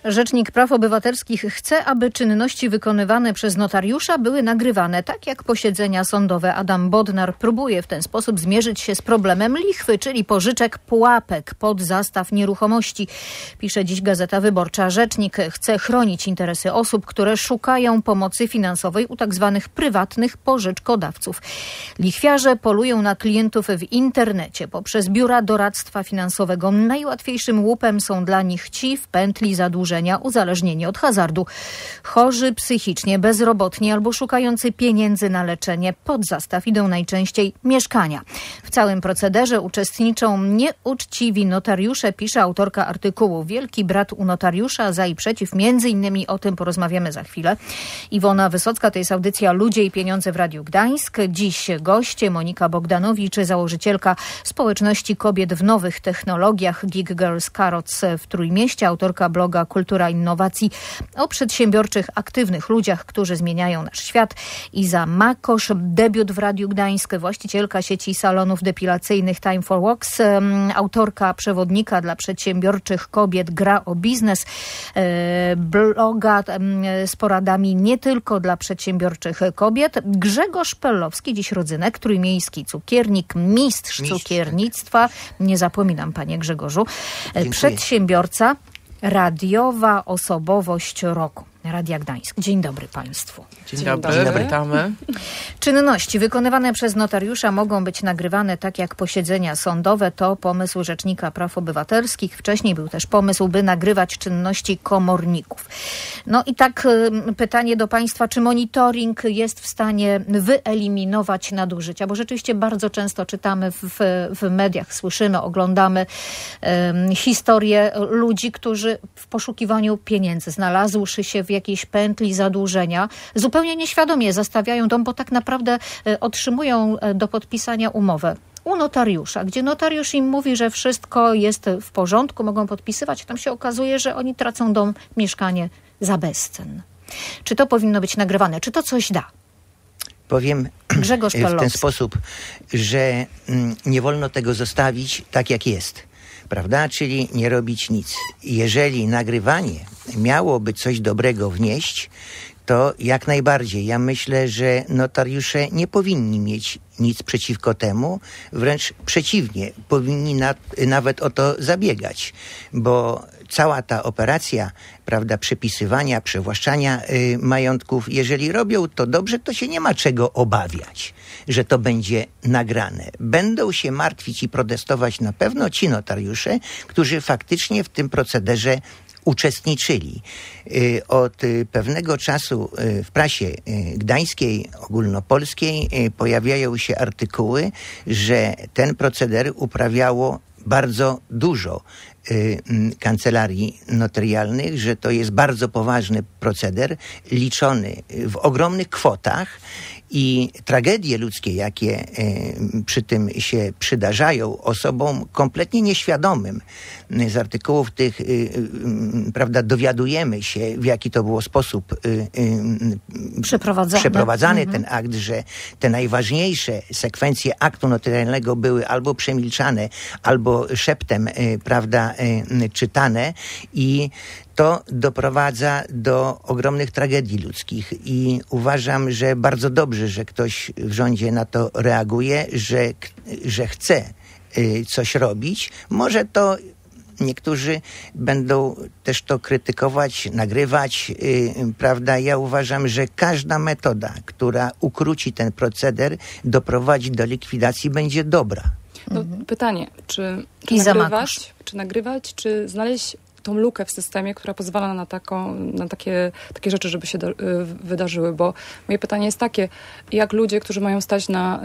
Rzecznik Praw Obywatelskich chce, aby czynności wykonywane przez notariusza były nagrywane, tak jak posiedzenia sądowe. Adam Bodnar próbuje w ten sposób zmierzyć się z problemem lichwy, czyli pożyczek pułapek pod zastaw nieruchomości. Pisze dziś Gazeta Wyborcza. Rzecznik chce chronić interesy osób, które szukają pomocy finansowej u tzw. prywatnych pożyczkodawców. Lichwiarze polują na klientów w internecie poprzez biura doradztwa finansowego. Najłatwiejszym łupem są dla nich ci w pętli zadłużenia uzależnieni od hazardu. Chorzy psychicznie, bezrobotni albo szukający pieniędzy na leczenie. Pod zastaw idą najczęściej mieszkania. W całym procederze uczestniczą nieuczciwi notariusze, pisze autorka artykułu Wielki Brat u notariusza, za i przeciw. Między innymi o tym porozmawiamy za chwilę. Iwona Wysocka, to jest audycja Ludzie i Pieniądze w Radiu Gdańsk. Dziś goście Monika Bogdanowicz, założycielka społeczności kobiet w nowych technologiach Geek Girls Carrots w Trójmieście, autorka bloga Kultura Innowacji o przedsiębiorczych, aktywnych ludziach, którzy zmieniają nasz świat. Iza Makosz, debiut w Radiu Gdańsk, właścicielka sieci salonów depilacyjnych Time for Walks, autorka przewodnika dla przedsiębiorczych kobiet Gra o biznes, bloga z poradami nie tylko dla przedsiębiorczych kobiet. Grzegorz Pellowski, dziś rodzynek, trójmiejski cukiernik, mistrz cukiernictwa. Nie zapominam, panie Grzegorzu. Dziękuję. Przedsiębiorca, radiowa osobowość roku Radia Gdańsk. Dzień dobry państwu. Dzień dobry. Witamy. Czynności wykonywane przez notariusza mogą być nagrywane tak jak posiedzenia sądowe. To pomysł Rzecznika Praw Obywatelskich. Wcześniej był też pomysł, by nagrywać czynności komorników. No i tak pytanie do państwa, czy monitoring jest w stanie wyeliminować nadużycia? Bo rzeczywiście bardzo często czytamy w mediach, słyszymy, oglądamy historie ludzi, którzy w poszukiwaniu pieniędzy, znalazłszy się w jakiejś pętli zadłużenia, zupełnie nieświadomie zastawiają dom, bo tak naprawdę otrzymują do podpisania umowę u notariusza, gdzie notariusz im mówi, że wszystko jest w porządku, mogą podpisywać. Tam się okazuje, że oni tracą dom, mieszkanie za bezcen. Czy to powinno być nagrywane? Czy to coś da? Powiem Grzegorz Pellowski. W ten sposób, że nie wolno tego zostawić tak, jak jest. Prawda? Czyli nie robić nic. Jeżeli nagrywanie miałoby coś dobrego wnieść, to jak najbardziej. Ja myślę, że notariusze nie powinni mieć nic przeciwko temu, wręcz przeciwnie, powinni nawet o to zabiegać, bo cała ta operacja, prawda, przepisywania, przywłaszczania majątków, jeżeli robią to dobrze, to się nie ma czego obawiać, że to będzie nagrane. Będą się martwić i protestować na pewno ci notariusze, którzy faktycznie w tym procederze uczestniczyli. Od pewnego czasu w prasie gdańskiej, ogólnopolskiej pojawiają się artykuły, że ten proceder uprawiało bardzo dużo kancelarii notarialnych, że to jest bardzo poważny proceder, liczony w ogromnych kwotach i tragedie ludzkie, jakie przy tym się przydarzają osobom kompletnie nieświadomym. Z artykułów tych, prawda, dowiadujemy się, w jaki to było sposób przeprowadzany ten akt, że te najważniejsze sekwencje aktu notarialnego były albo przemilczane, albo szeptem, prawda, czytane i to doprowadza do ogromnych tragedii ludzkich i uważam, że bardzo dobrze, że ktoś w rządzie na to reaguje, że chce coś robić. Może to niektórzy będą też to krytykować, nagrywać, prawda? Ja uważam, że każda metoda, która ukróci ten proceder, doprowadzi do likwidacji, będzie dobra. No, pytanie, czy nagrywać, czy znaleźć tą lukę w systemie, która pozwala na takie rzeczy, żeby się wydarzyły, bo moje pytanie jest takie, jak ludzie, którzy mają stać na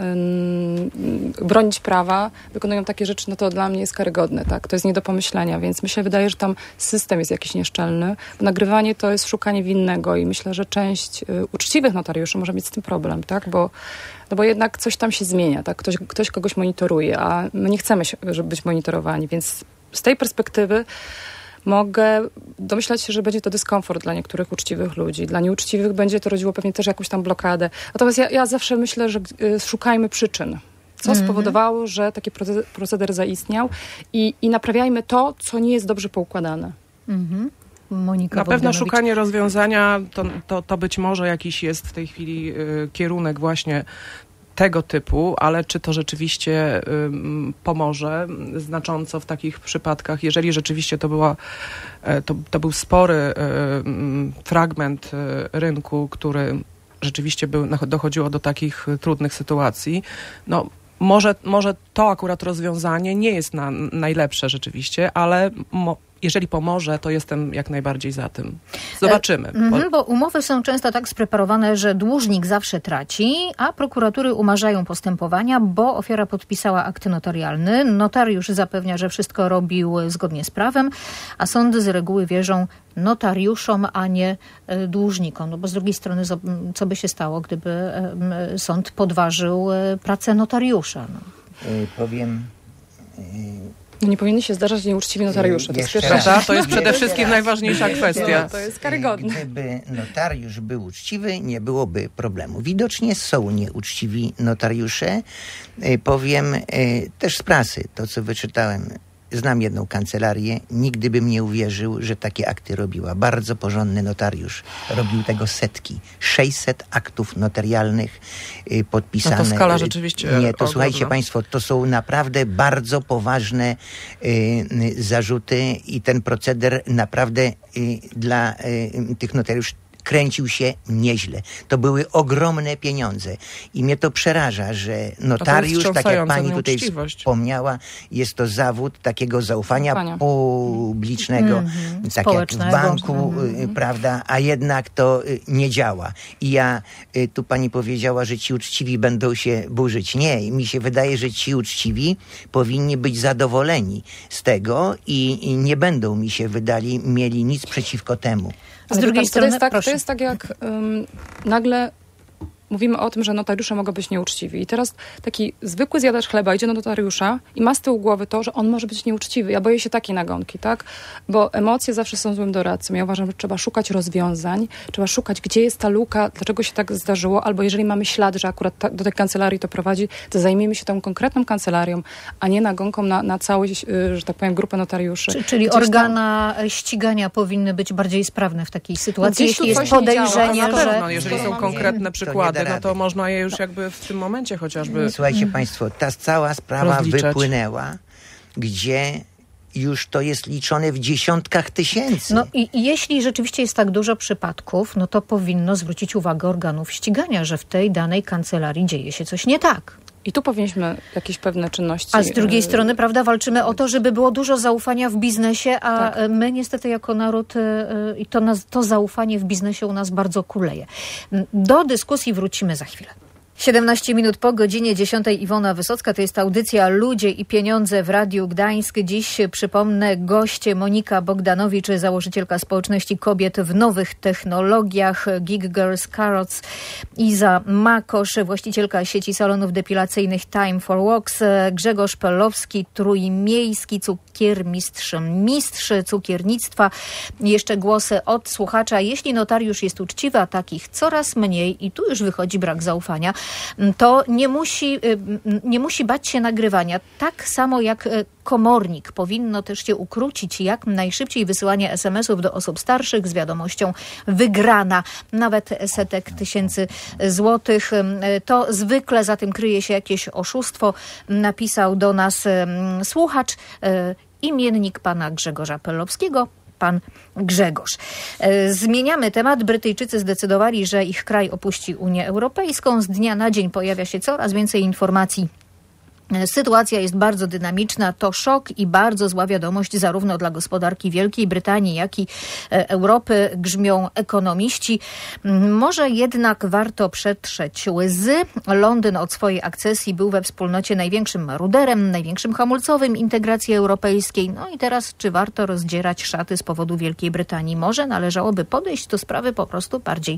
bronić prawa, wykonują takie rzeczy, no to dla mnie jest karygodne, tak? To jest nie do pomyślenia, więc mi się wydaje, że tam system jest jakiś nieszczelny, bo nagrywanie to jest szukanie winnego i myślę, że część uczciwych notariuszy może mieć z tym problem, tak? Bo jednak coś tam się zmienia, tak? Ktoś kogoś monitoruje, a my nie chcemy żeby być monitorowani, więc z tej perspektywy mogę domyślać się, że będzie to dyskomfort dla niektórych uczciwych ludzi. Dla nieuczciwych będzie to rodziło pewnie też jakąś tam blokadę. Natomiast ja zawsze myślę, że szukajmy przyczyn. Co spowodowało, że taki proceder zaistniał i naprawiajmy to, co nie jest dobrze poukładane. Monika Na pewno Bogdanowicz. szukanie rozwiązania to być może jakiś jest w tej chwili kierunek właśnie tego typu, ale czy to rzeczywiście pomoże znacząco w takich przypadkach, jeżeli rzeczywiście to był spory fragment rynku, który rzeczywiście dochodziło do takich trudnych sytuacji, no może to akurat rozwiązanie nie jest najlepsze rzeczywiście, ale jeżeli pomoże, to jestem jak najbardziej za tym. Zobaczymy. Bo umowy są często tak spreparowane, że dłużnik zawsze traci, a prokuratury umarzają postępowania, bo ofiara podpisała akt notarialny. Notariusz zapewnia, że wszystko robił zgodnie z prawem, a sądy z reguły wierzą notariuszom, a nie dłużnikom. No bo z drugiej strony, co by się stało, gdyby sąd podważył pracę notariusza? Powiem... Nie powinny się zdarzać nieuczciwi notariusze. To jest przede wszystkim najważniejsza kwestia. To jest karygodne. Gdyby notariusz był uczciwy, nie byłoby problemu. Widocznie są nieuczciwi notariusze. Powiem też z prasy, to co wyczytałem. Znam jedną kancelarię, nigdy bym nie uwierzył, że takie akty robiła. Bardzo porządny notariusz. Robił tego setki. 600 aktów notarialnych podpisane. No to skala rzeczywiście Nie, to ogromna. słuchajcie państwo, to są naprawdę bardzo poważne zarzuty i ten proceder naprawdę dla tych notariuszy kręcił się nieźle. To były ogromne pieniądze. I mnie to przeraża, że notariusz, tak jak pani tutaj wspomniała, jest to zawód takiego zaufania publicznego, tak jak w banku, prawda, a jednak to nie działa. I tu pani powiedziała, że ci uczciwi będą się burzyć. Nie, mi się wydaje, że ci uczciwi powinni być zadowoleni z tego i nie będą, mi się wydali, mieli nic przeciwko temu. Z drugiej strony, to jest tak jak nagle mówimy o tym, że notariusze mogą być nieuczciwi. I teraz taki zwykły zjadacz chleba idzie do notariusza i ma z tyłu głowy to, że on może być nieuczciwy. Ja boję się takiej nagonki, tak? Bo emocje zawsze są złym doradcą. Ja uważam, że trzeba szukać rozwiązań, trzeba szukać, gdzie jest ta luka, dlaczego się tak zdarzyło, albo jeżeli mamy ślad, że akurat do tej kancelarii to prowadzi, to zajmijmy się tą konkretną kancelarią, a nie nagonką na całość, że tak powiem, grupę notariuszy. Czyli organa ścigania powinny być bardziej sprawne w takiej sytuacji, jeśli jest podejrzenie, że... Jeżeli są konkretne przykłady, no to można je już jakby w tym momencie chociażby... Słuchajcie państwo, ta cała sprawa wypłynęła, gdzie już to jest liczone w dziesiątkach tysięcy. No i jeśli rzeczywiście jest tak dużo przypadków, no to powinno zwrócić uwagę organów ścigania, że w tej danej kancelarii dzieje się coś nie tak. I tu powinniśmy jakieś pewne czynności... A z drugiej strony, prawda, walczymy o to, żeby było dużo zaufania w biznesie, a my niestety jako naród i to zaufanie w biznesie u nas bardzo kuleje. Do dyskusji wrócimy za chwilę. 17 minut po godzinie 10. Iwona Wysocka. To jest audycja Ludzie i Pieniądze w Radiu Gdańsk. Dziś, przypomnę, goście Monika Bogdanowicz, założycielka społeczności kobiet w nowych technologiach, Geek Girls Carrots, Iza Makosz, właścicielka sieci salonów depilacyjnych Time for Walks, Grzegorz Pelowski, trójmiejski cukiermistrz, mistrz cukiernictwa. Jeszcze głosy od słuchacza. Jeśli notariusz jest uczciwy, a takich coraz mniej i tu już wychodzi brak zaufania, to nie musi bać się nagrywania. Tak samo jak komornik powinno też się ukrócić jak najszybciej wysyłanie SMS-ów do osób starszych z wiadomością wygrana, nawet setek tysięcy złotych. To zwykle za tym kryje się jakieś oszustwo. Napisał do nas słuchacz, imiennik pana Grzegorza Pelowskiego, pan Grzegorz. Zmieniamy temat. Brytyjczycy zdecydowali, że ich kraj opuści Unię Europejską. Z dnia na dzień pojawia się coraz więcej informacji. Sytuacja jest bardzo dynamiczna. To szok i bardzo zła wiadomość zarówno dla gospodarki Wielkiej Brytanii, jak i Europy. Grzmią ekonomiści. Może jednak warto przetrzeć łzy. Londyn od swojej akcesji był we wspólnocie największym maruderem, największym hamulcowym integracji europejskiej. No i teraz czy warto rozdzierać szaty z powodu Wielkiej Brytanii? Może należałoby podejść do sprawy po prostu bardziej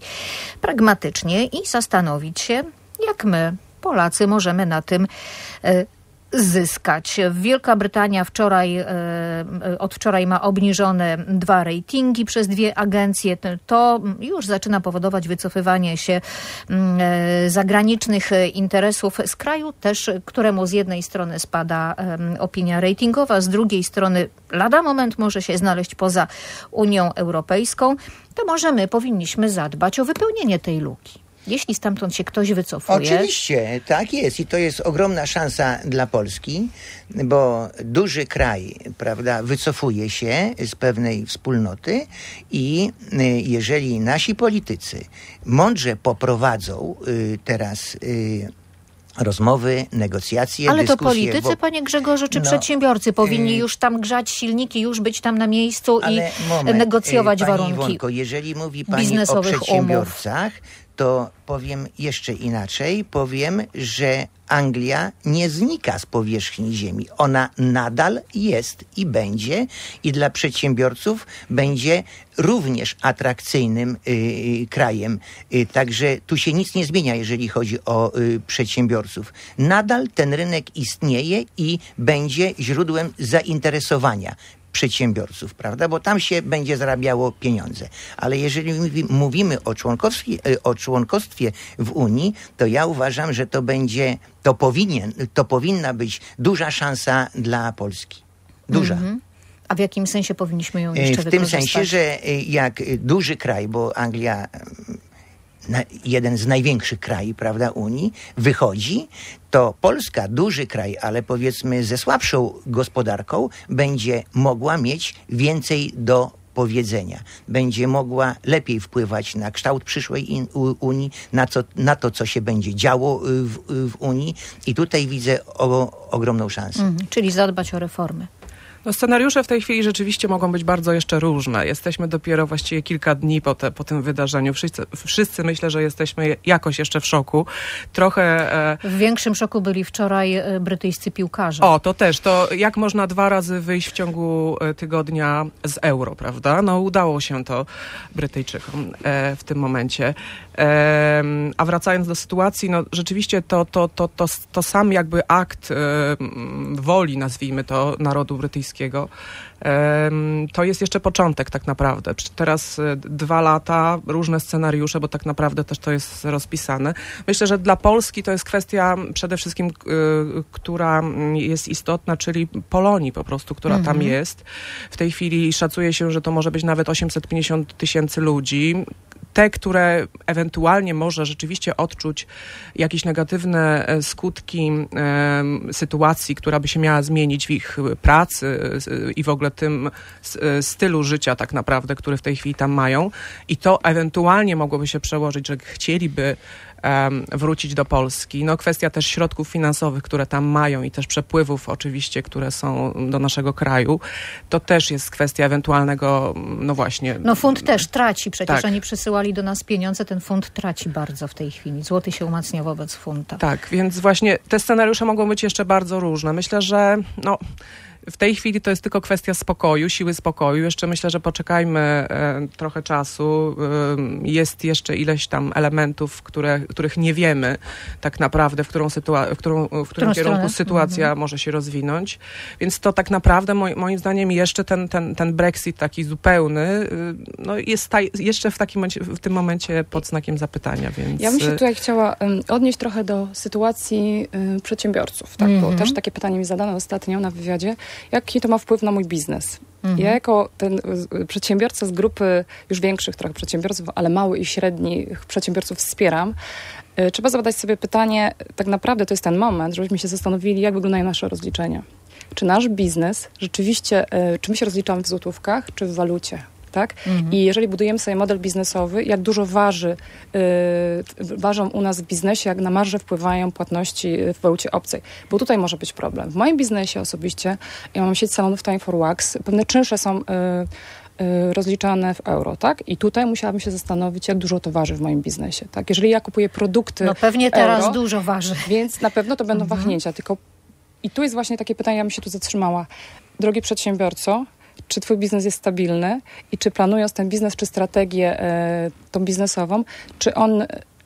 pragmatycznie i zastanowić się, jak my, Polacy, możemy na tym zyskać. Wielka Brytania od wczoraj ma obniżone 2 ratingi przez 2 agencje. To już zaczyna powodować wycofywanie się zagranicznych interesów z kraju, też któremu z jednej strony spada opinia ratingowa, z drugiej strony lada moment może się znaleźć poza Unią Europejską. To może my powinniśmy zadbać o wypełnienie tej luki. Jeśli stamtąd się ktoś wycofuje. Oczywiście, tak jest i to jest ogromna szansa dla Polski, bo duży kraj, prawda, wycofuje się z pewnej wspólnoty i jeżeli nasi politycy mądrze poprowadzą teraz rozmowy, negocjacje, ale dyskusje. Ale to politycy, panie Grzegorzu, czy przedsiębiorcy powinni już tam grzać silniki, już być tam na miejscu i negocjować warunki Iwonko, jeżeli mówi pani o przedsiębiorcach, to powiem jeszcze inaczej. Powiem, że Anglia nie znika z powierzchni ziemi. Ona nadal jest i będzie i dla przedsiębiorców będzie również atrakcyjnym krajem. Także tu się nic nie zmienia, jeżeli chodzi o przedsiębiorców. Nadal ten rynek istnieje i będzie źródłem zainteresowania przedsiębiorców, prawda? Bo tam się będzie zarabiało pieniądze. Ale jeżeli mówimy o członkostwie w Unii, to ja uważam, że to powinna być duża szansa dla Polski. Duża. A w jakim sensie powinniśmy ją jeszcze wykorzystać? W tym sensie, że jak duży kraj, bo Anglia jeden z największych krajów, prawda, Unii, wychodzi, to Polska, duży kraj, ale powiedzmy ze słabszą gospodarką, będzie mogła mieć więcej do powiedzenia. Będzie mogła lepiej wpływać na kształt przyszłej Unii, na to, co się będzie działo w Unii i tutaj widzę ogromną szansę. Czyli zadbać o reformy. No, scenariusze w tej chwili rzeczywiście mogą być bardzo jeszcze różne. Jesteśmy dopiero właściwie kilka dni po tym wydarzeniu. Wszyscy myślę, że jesteśmy jakoś jeszcze w szoku. Trochę... W większym szoku byli wczoraj brytyjscy piłkarze. O, to też. To jak można 2 razy wyjść w ciągu tygodnia z euro, prawda? No udało się to Brytyjczykom w tym momencie. A wracając do sytuacji, no rzeczywiście to sam jakby akt woli, nazwijmy to, narodu brytyjskiego, to jest jeszcze początek tak naprawdę. Teraz 2 lata, różne scenariusze, bo tak naprawdę też to jest rozpisane. Myślę, że dla Polski to jest kwestia przede wszystkim, która jest istotna, czyli Polonii po prostu, która tam jest. W tej chwili szacuje się, że to może być nawet 850 000 ludzi. Te, które ewentualnie może rzeczywiście odczuć jakieś negatywne skutki sytuacji, która by się miała zmienić w ich pracy i w ogóle tym stylu życia tak naprawdę, który w tej chwili tam mają. I to ewentualnie mogłoby się przełożyć, że chcieliby wrócić do Polski. No kwestia też środków finansowych, które tam mają i też przepływów oczywiście, które są do naszego kraju. To też jest kwestia ewentualnego, no właśnie... No fund też traci. Przecież oni przysyłali do nas pieniądze. Ten fund traci bardzo w tej chwili. Złoty się umacnia wobec funta. Tak, więc właśnie te scenariusze mogą być jeszcze bardzo różne. Myślę, że w tej chwili to jest tylko kwestia spokoju, siły spokoju. Jeszcze myślę, że poczekajmy trochę czasu. Jest jeszcze ileś tam elementów, których nie wiemy tak naprawdę, w którym kierunku sytuacja może się rozwinąć. Więc to tak naprawdę moim zdaniem jeszcze ten Brexit taki zupełny jest jeszcze w tym momencie pod znakiem zapytania. Więc... Ja bym się tutaj chciała odnieść trochę do sytuacji przedsiębiorców. Tak? Bo też takie pytanie mi zadano ostatnio na wywiadzie. Jaki to ma wpływ na mój biznes? Ja jako ten przedsiębiorca z grupy już większych trochę przedsiębiorców, ale małych i średnich przedsiębiorców wspieram. Trzeba zadać sobie pytanie, tak naprawdę to jest ten moment, żebyśmy się zastanowili, jak wyglądają nasze rozliczenia. Czy nasz biznes rzeczywiście, czy my się rozliczamy w złotówkach, czy w walucie? Tak? I jeżeli budujemy sobie model biznesowy, jak dużo ważą u nas w biznesie, jak na marżę wpływają płatności w walucie obcej. Bo tutaj może być problem. W moim biznesie osobiście, ja mam sieć salonów Time for Wax, pewne czynsze są rozliczane w euro, tak? I tutaj musiałabym się zastanowić, jak dużo to waży w moim biznesie, tak? Jeżeli ja kupuję produkty no pewnie teraz dużo waży. Więc na pewno to będą wahnięcia, tylko i tu jest właśnie takie pytanie, ja bym się tu zatrzymała. Drogi przedsiębiorco, czy twój biznes jest stabilny i czy planując ten biznes, czy strategię tą biznesową,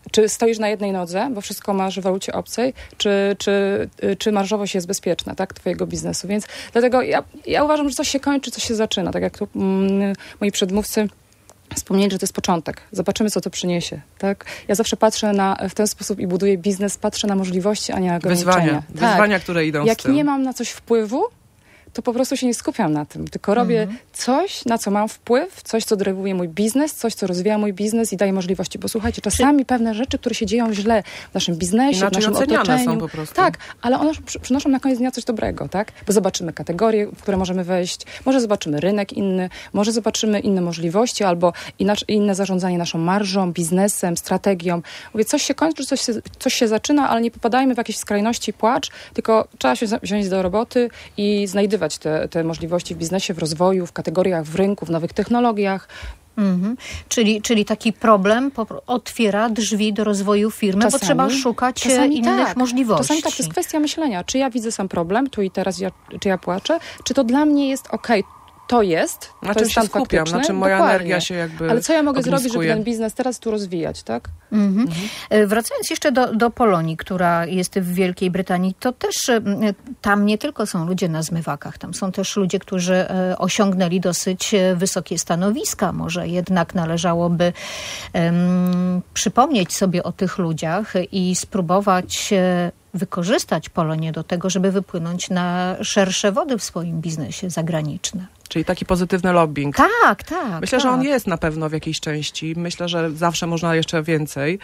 czy stoisz na jednej nodze, bo wszystko masz w walucie obcej, czy marżowość jest bezpieczna, tak, twojego biznesu. Więc dlatego ja uważam, że coś się kończy, coś się zaczyna. Tak jak tu moi przedmówcy wspomnieli, że to jest początek. Zobaczymy, co to przyniesie. Tak? Ja zawsze patrzę w ten sposób i buduję biznes, patrzę na możliwości, a nie na ograniczenia. Wyzwania, które idą jak z tym. Nie mam na coś wpływu, to po prostu się nie skupiam na tym, tylko robię coś, na co mam wpływ, coś, co dereguluje mój biznes, coś, co rozwija mój biznes i daje możliwości. Bo słuchajcie, czasami pewne rzeczy, które się dzieją źle w naszym biznesie, w naszym otoczeniu, są po prostu. tak, ale one przynoszą na koniec dnia coś dobrego, tak? Bo zobaczymy kategorie, w które możemy wejść, może zobaczymy rynek inny, może zobaczymy inne możliwości albo inne zarządzanie naszą marżą, biznesem, strategią. Mówię, coś się kończy, coś się zaczyna, ale nie popadajmy w jakieś skrajności, płacz, tylko trzeba się wziąć do roboty i znajdywać te możliwości w biznesie, w rozwoju, w kategoriach, w rynku, w nowych technologiach. Czyli taki problem otwiera drzwi do rozwoju firmy, bo trzeba szukać innych możliwości. Czasami tak, to jest kwestia myślenia. Czy ja widzę sam problem, tu i teraz, czy ja płaczę, czy to dla mnie jest okej. To jest, na to czym jest się skupiam, na czym moja energia się jakby Ale co ja mogę zrobić, ogniskuje? żeby ten biznes teraz tu rozwijać, tak? Wracając jeszcze do Polonii, która jest w Wielkiej Brytanii, to też tam nie tylko są ludzie na zmywakach, tam są też ludzie, którzy osiągnęli dosyć wysokie stanowiska. Może jednak należałoby przypomnieć sobie o tych ludziach i spróbować wykorzystać Polonię do tego, żeby wypłynąć na szersze wody w swoim biznesie zagranicznym. Czyli taki pozytywny lobbying. Tak. Myślę, że on jest na pewno w jakiejś części. Myślę, że zawsze można jeszcze więcej.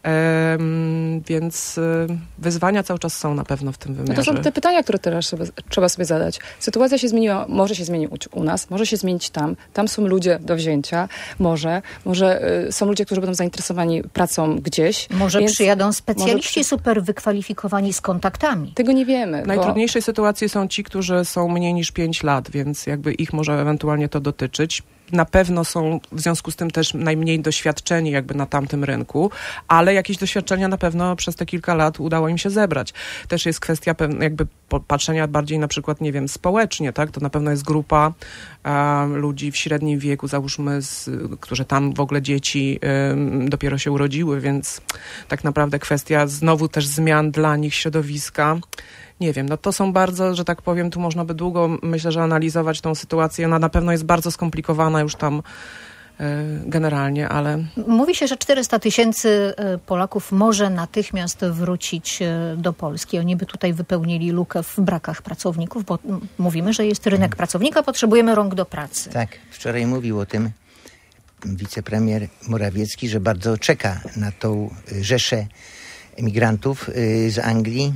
Więc wyzwania cały czas są na pewno w tym wymiarze. No to są te pytania, które teraz trzeba sobie zadać. Sytuacja się zmieniła, może się zmienić u nas, może się zmienić tam. Tam są ludzie do wzięcia, może są ludzie, którzy będą zainteresowani pracą gdzieś. Może przyjadą specjaliści super wykwalifikowani z kontaktami. Tego nie wiemy. W najtrudniejszej sytuacji są ci, którzy są mniej niż 5 lat, więc jakby ich może ewentualnie to dotyczyć. Na pewno są w związku z tym też najmniej doświadczeni jakby na tamtym rynku, ale jakieś doświadczenia na pewno przez te kilka lat udało im się zebrać. Też jest kwestia jakby patrzenia bardziej na przykład, nie wiem, społecznie, tak? To na pewno jest grupa ludzi w średnim wieku, załóżmy, którzy tam w ogóle dzieci dopiero się urodziły, więc tak naprawdę kwestia znowu też zmian dla nich środowiska. Nie wiem, no to są bardzo, że tak powiem, tu można by długo, myślę, że analizować tą sytuację. Ona na pewno jest bardzo skomplikowana już tam generalnie, ale... Mówi się, że 400 000 Polaków może natychmiast wrócić do Polski. Oni by tutaj wypełnili lukę w brakach pracowników, bo mówimy, że jest rynek pracownika, potrzebujemy rąk do pracy. Tak, wczoraj mówił o tym wicepremier Morawiecki, że bardzo czeka na tą rzeszę emigrantów z Anglii.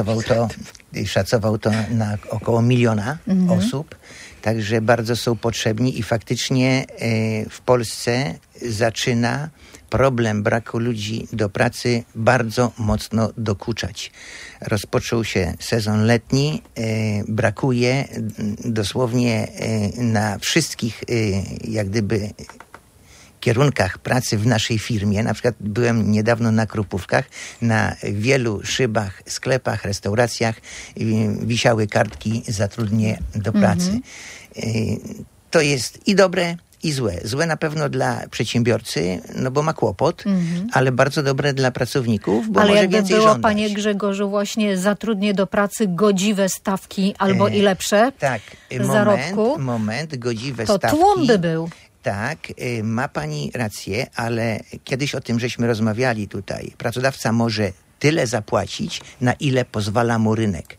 Szacował to na około 1 miliona osób. Także bardzo są potrzebni i faktycznie w Polsce zaczyna problem braku ludzi do pracy bardzo mocno dokuczać. Rozpoczął się sezon letni, brakuje dosłownie na wszystkich jak gdyby kierunkach pracy w naszej firmie. Na przykład byłem niedawno na Krupówkach, na wielu szybach, sklepach, restauracjach wisiały kartki zatrudnienie do pracy. To jest i dobre, i złe. Złe na pewno dla przedsiębiorcy, no bo ma kłopot, ale bardzo dobre dla pracowników, bo ale może jakby więcej było, żądać. panie Grzegorzu, właśnie zatrudnienie do pracy, godziwe stawki albo i lepsze zarobku, godziwe to stawki. tłum by był. Tak, ma pani rację, ale kiedyś o tym żeśmy rozmawiali tutaj. Pracodawca może tyle zapłacić, na ile pozwala mu rynek.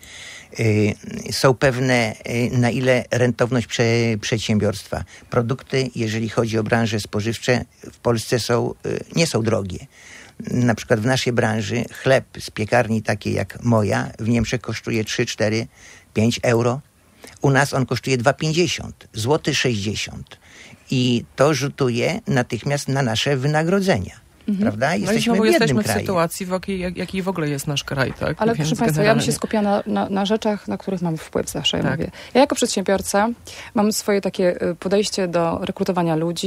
Są pewne, na ile rentowność przedsiębiorstwa. Produkty, jeżeli chodzi o branże spożywcze, w Polsce nie są drogie. Na przykład w naszej branży chleb z piekarni takiej jak moja w Niemczech kosztuje 3, 4, 5 euro. U nas on kosztuje 2,50, złoty 60. I to rzutuje natychmiast na nasze wynagrodzenia. Prawda? Jesteśmy w jednym kraju. W sytuacji, jakiej w ogóle jest nasz kraj. Tak? Ale proszę Państwa, ja bym się skupiała na rzeczach, na których mamy wpływ, zawsze mówię. Ja jako przedsiębiorca mam swoje takie podejście do rekrutowania ludzi.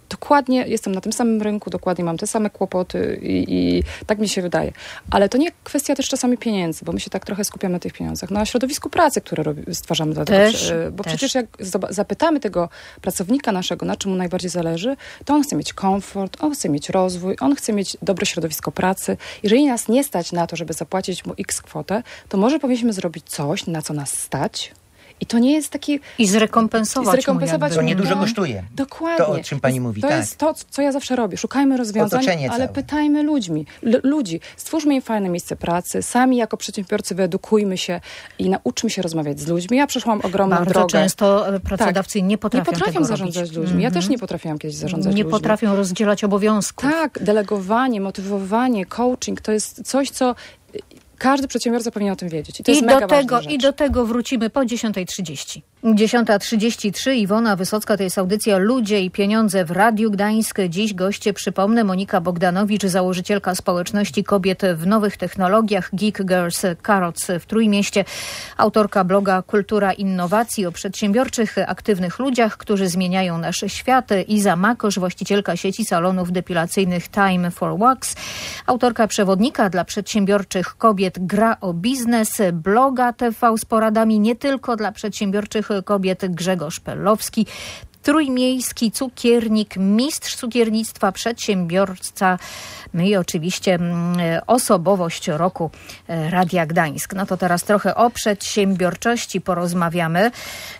dokładnie jestem na tym samym rynku, dokładnie mam te same kłopoty i tak mi się wydaje. Ale to nie kwestia też czasami pieniędzy, bo my się tak trochę skupiamy na tych pieniądzach. Na środowisku pracy, które stwarzamy dla tego. Bo przecież jak zapytamy tego pracownika naszego, na czym mu najbardziej zależy, to on chce mieć komfort, on chce mieć rozwój, on chce mieć dobre środowisko pracy. Jeżeli nas nie stać na to, żeby zapłacić mu X kwotę, to może powinniśmy zrobić coś, na co nas stać. I to nie jest taki... I zrekompensować mu. To niedużo kosztuje. Dokładnie. To, o czym pani mówi. To jest to, co ja zawsze robię. Szukajmy rozwiązań, ale pytajmy ludzi. Stwórzmy im fajne miejsce pracy. Sami jako przedsiębiorcy wyedukujmy się i nauczmy się rozmawiać z ludźmi. Ja przeszłam ogromną drogę. Bardzo często pracodawcy nie potrafią tego zarządzać robić. ludźmi. Ja też nie potrafiłam kiedyś zarządzać ludźmi. Nie potrafią rozdzielać obowiązków. Tak, delegowanie, motywowanie, coaching to jest coś, co... Każdy przedsiębiorca powinien o tym wiedzieć. I to jest mega ważna rzecz. I do tego wrócimy po 10:30. 10:33. Iwona Wysocka, to jest audycja Ludzie i Pieniądze w Radiu Gdańsk. Dziś goście, przypomnę, Monika Bogdanowicz, założycielka społeczności kobiet w nowych technologiach, Geek Girls Carrots w Trójmieście, autorka bloga Kultura Innowacji o przedsiębiorczych, aktywnych ludziach, którzy zmieniają nasz świat. Iza Makosz, właścicielka sieci salonów depilacyjnych Time for Wax, autorka przewodnika dla przedsiębiorczych kobiet Gra o biznes, bloga TV z poradami nie tylko dla przedsiębiorczych kobiet Grzegorz Pellowski, trójmiejski cukiernik, mistrz cukiernictwa, przedsiębiorca, no i oczywiście osobowość roku Radia Gdańsk. No to teraz trochę o przedsiębiorczości porozmawiamy.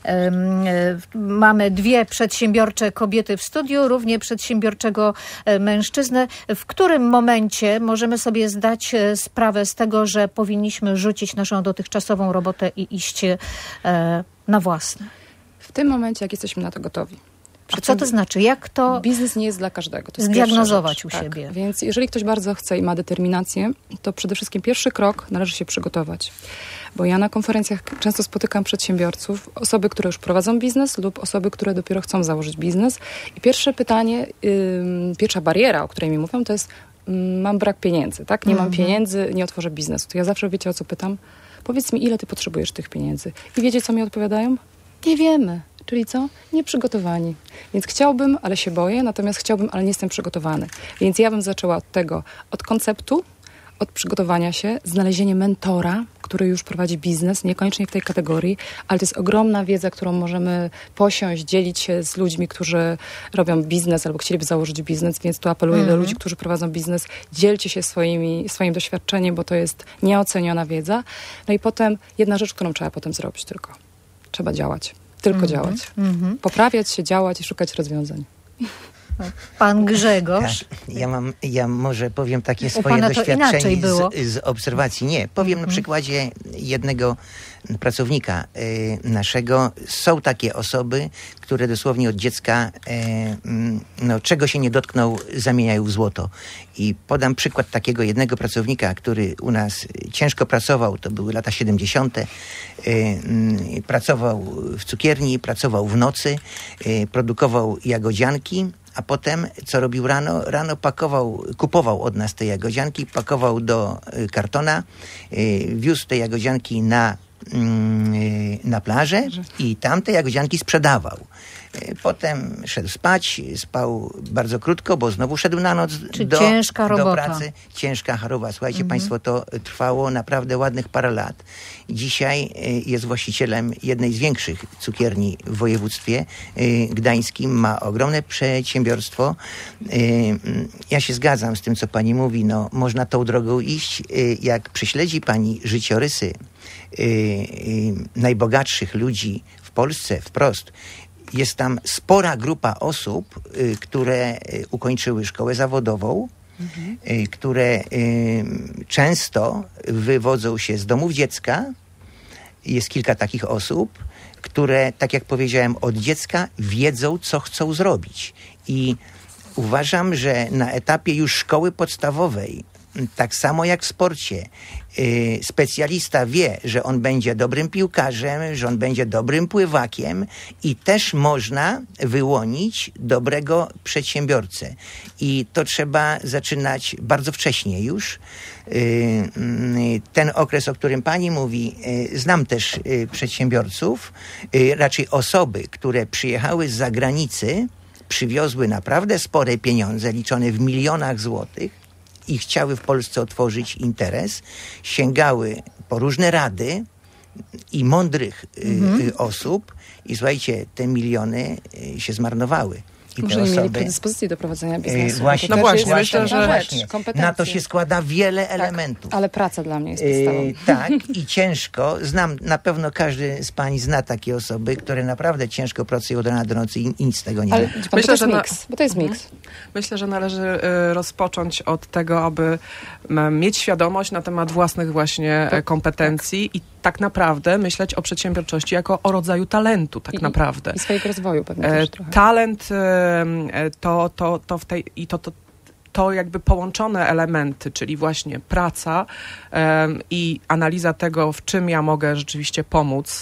Mamy dwie przedsiębiorcze kobiety w studiu, równie przedsiębiorczego mężczyznę. W którym momencie możemy sobie zdać sprawę z tego, że powinniśmy rzucić naszą dotychczasową robotę i iść na własne? W tym momencie, jak jesteśmy na to gotowi. A co to znaczy? Jak to biznes nie jest dla każdego. To jest zdiagnozować u siebie? Tak. Więc jeżeli ktoś bardzo chce i ma determinację, to przede wszystkim pierwszy krok należy się przygotować. Bo ja na konferencjach często spotykam przedsiębiorców, osoby, które już prowadzą biznes lub osoby, które dopiero chcą założyć biznes. I pierwsze pytanie, pierwsza bariera, o której mi mówią, to jest mam brak pieniędzy, tak? Nie mam pieniędzy, nie otworzę biznesu. To ja zawsze, wiecie, o co pytam? Powiedz mi, ile ty potrzebujesz tych pieniędzy? I wiecie, co mi odpowiadają? Nie wiemy. Czyli co? Nieprzygotowani. Więc chciałbym, ale się boję, natomiast chciałbym, ale nie jestem przygotowany. Więc ja bym zaczęła od tego, od konceptu, od przygotowania się, znalezienie mentora, który już prowadzi biznes, niekoniecznie w tej kategorii, ale to jest ogromna wiedza, którą możemy posiąść, dzielić się z ludźmi, którzy robią biznes albo chcieliby założyć biznes, więc tu apeluję do ludzi, którzy prowadzą biznes, dzielcie się swoim doświadczeniem, bo to jest nieoceniona wiedza. No i potem jedna rzecz, którą trzeba potem zrobić tylko. Trzeba działać. Tylko działać. Poprawiać się, działać i szukać rozwiązań. Pan Grzegorz? Tak. Ja może powiem takie swoje doświadczenie z obserwacji. Nie, powiem na przykładzie jednego pracownika naszego. Są takie osoby, które dosłownie od dziecka czego się nie dotkną, zamieniają w złoto. I podam przykład takiego jednego pracownika, który u nas ciężko pracował, to były lata 70. Pracował w cukierni, pracował w nocy, produkował jagodzianki, a potem co robił rano? Rano kupował od nas te jagodzianki, pakował do kartona, wiózł te jagodzianki na plażę i tam te jagodzianki sprzedawał. Potem szedł spać, spał bardzo krótko, bo znowu szedł na noc do pracy. Ciężka choroba. Słuchajcie państwo, to trwało naprawdę ładnych parę lat. Dzisiaj jest właścicielem jednej z większych cukierni w województwie gdańskim. Ma ogromne przedsiębiorstwo. Ja się zgadzam z tym, co pani mówi. No, można tą drogą iść. Jak prześledzi pani życiorysy najbogatszych ludzi w Polsce wprost, jest tam spora grupa osób, które ukończyły szkołę zawodową, które często wywodzą się z domów dziecka. Jest kilka takich osób, które, tak jak powiedziałem, od dziecka wiedzą, co chcą zrobić. I uważam, że na etapie już szkoły podstawowej, tak samo jak w sporcie, specjalista wie, że on będzie dobrym piłkarzem, że on będzie dobrym pływakiem i też można wyłonić dobrego przedsiębiorcę. I to trzeba zaczynać bardzo wcześnie już. Ten okres, o którym pani mówi, znam też przedsiębiorców, raczej osoby, które przyjechały z zagranicy przywiozły naprawdę spore pieniądze, liczone w milionach złotych i chciały w Polsce otworzyć interes, sięgały po różne rady i mądrych osób i słuchajcie, te miliony się zmarnowały. Może nie mieli predyspozycji do prowadzenia biznesu. Właśnie, myślę, że na to się składa wiele elementów. Ale praca dla mnie jest podstawą. Tak, i ciężko. Znam, na pewno każdy z pań zna takie osoby, które naprawdę ciężko pracują od rana do nocy i nic z tego nie ma. Myślę, że bo to jest miks. Myślę, że należy rozpocząć od tego, aby mieć świadomość na temat własnych właśnie kompetencji i tak naprawdę myśleć o przedsiębiorczości jako o rodzaju talentu, naprawdę. I swojego rozwoju pewnie też trochę. Talent to jakby połączone elementy, czyli właśnie praca i analiza tego, w czym ja mogę rzeczywiście pomóc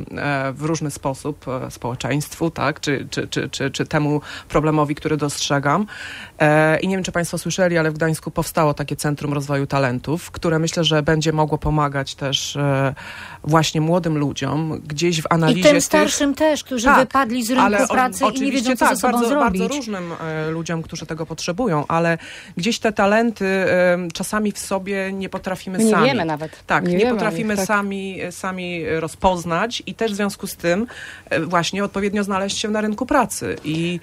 w różny sposób społeczeństwu, tak, czy temu problemowi, który dostrzegam. I nie wiem, czy państwo słyszeli, ale w Gdańsku powstało takie Centrum Rozwoju Talentów, które myślę, że będzie mogło pomagać też właśnie młodym ludziom gdzieś w analizie i tym starszym też, którzy wypadli z rynku pracy i nie wiedzą, co ze sobą zrobić. Bardzo różnym ludziom, którzy tego potrzebują, ale gdzieś te talenty czasami w sobie nie potrafimy sami. Nie wiemy nawet. Tak, nie potrafimy sami rozpoznać i też w związku z tym właśnie odpowiednio znaleźć się na rynku pracy. I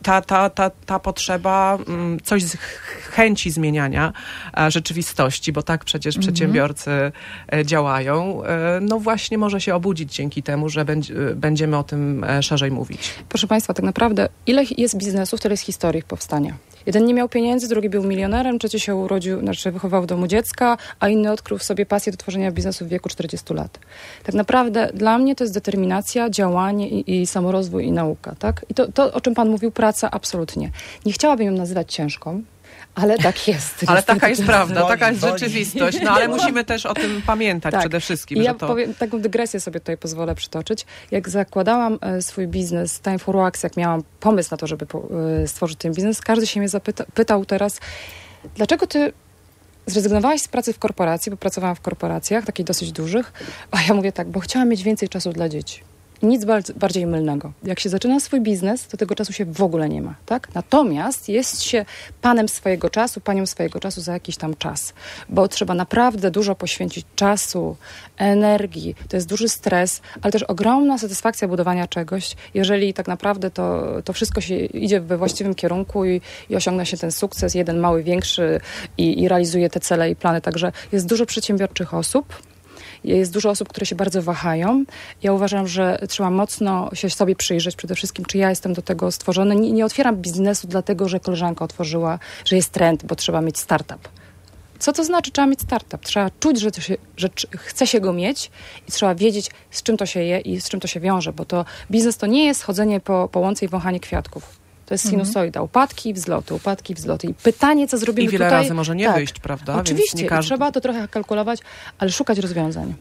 ta potrzeba coś z chęci zmieniania rzeczywistości, bo tak przecież przedsiębiorcy działają, no właśnie może się obudzić dzięki temu, że będziemy o tym szerzej mówić. Proszę państwa, tak naprawdę ile jest biznesów, tyle jest historii powstania. Jeden nie miał pieniędzy, drugi był milionerem, trzeci się wychował w domu dziecka, a inny odkrył w sobie pasję do tworzenia biznesu w wieku 40 lat. Tak naprawdę dla mnie to jest determinacja, działanie i samorozwój i nauka. Tak? I to, o czym pan mówił, praca, absolutnie. Nie chciałabym ją nazywać ciężką, ale tak jest. Ale taka jest prawda, taka jest rzeczywistość. No ale musimy też o tym pamiętać przede wszystkim. I powiem, taką dygresję sobie tutaj pozwolę przytoczyć. Jak zakładałam swój biznes Time for Wax, jak miałam pomysł na to, żeby stworzyć ten biznes, każdy się mnie pytał teraz, dlaczego ty zrezygnowałaś z pracy w korporacji, bo pracowałam w korporacjach, takich dosyć dużych, a ja mówię tak, bo chciałam mieć więcej czasu dla dzieci. Nic bardziej mylnego. Jak się zaczyna swój biznes, to tego czasu się w ogóle nie ma, tak? Natomiast jest się panem swojego czasu, panią swojego czasu za jakiś tam czas, bo trzeba naprawdę dużo poświęcić czasu, energii, to jest duży stres, ale też ogromna satysfakcja budowania czegoś, jeżeli tak naprawdę to wszystko się idzie we właściwym kierunku i osiągnie się ten sukces, jeden mały, większy i realizuje te cele i plany. Także jest dużo przedsiębiorczych osób, jest dużo osób, które się bardzo wahają. Ja uważam, że trzeba mocno się sobie przyjrzeć przede wszystkim, czy ja jestem do tego stworzony. Nie otwieram biznesu dlatego, że koleżanka otworzyła, że jest trend, bo trzeba mieć startup. Co to znaczy trzeba mieć startup? Trzeba czuć, że chce się go mieć i trzeba wiedzieć, z czym to się je i z czym to się wiąże, bo to biznes to nie jest chodzenie po łące i wąchanie kwiatków. To jest sinusoida. Upadki, wzloty. I pytanie, co zrobimy tutaj... I wiele razy może nie wyjść, prawda? Oczywiście. Więc nie każdy... Trzeba to trochę kalkulować, ale szukać rozwiązań.